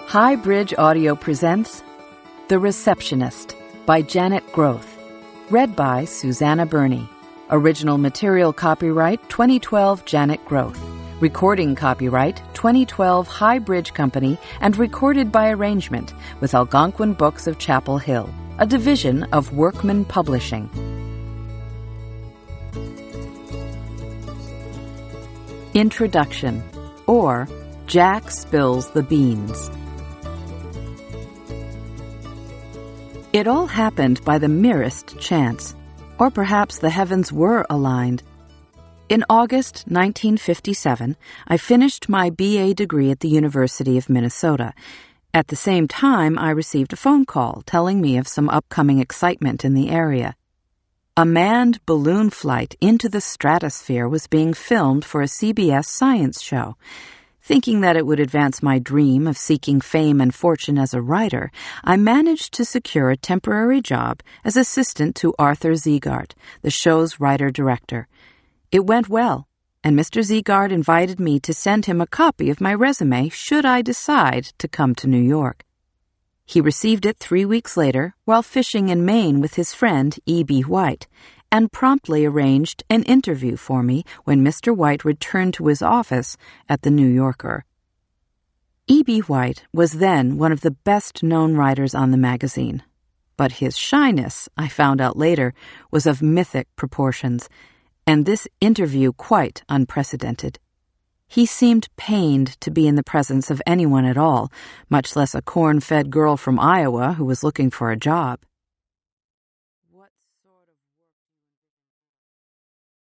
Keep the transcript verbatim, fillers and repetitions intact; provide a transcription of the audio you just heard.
High Bridge Audio presents The Receptionist by Janet Groth. Read by Susanna Burney. Original material copyright twenty twelve Janet Groth. Recording copyright twenty twelve High Bridge Company and recorded by arrangement with Algonquin Books of Chapel Hill, a division of Workman Publishing. Introduction, or Jack Spills the Beans. It all happened by the merest chance, or perhaps the heavens were aligned. In August nineteen fifty-seven, I finished my B A degree at the University of Minnesota. At the same time, I received a phone call telling me of some upcoming excitement in the area. A manned balloon flight into the stratosphere was being filmed for a C B S science show. Thinking that it would advance my dream of seeking fame and fortune as a writer, I managed to secure a temporary job as assistant to Arthur Ziegart, the show's writer-director. It went well, and Mister Ziegart invited me to send him a copy of my resume should I decide to come to New York. He received it three weeks later while fishing in Maine with his friend E B White, and promptly arranged an interview for me when Mister White returned to his office at The New Yorker. E B White was then one of the best-known writers on the magazine, but his shyness, I found out later, was of mythic proportions, and this interview quite unprecedented. He seemed pained to be in the presence of anyone at all, much less a corn-fed girl from Iowa who was looking for a job.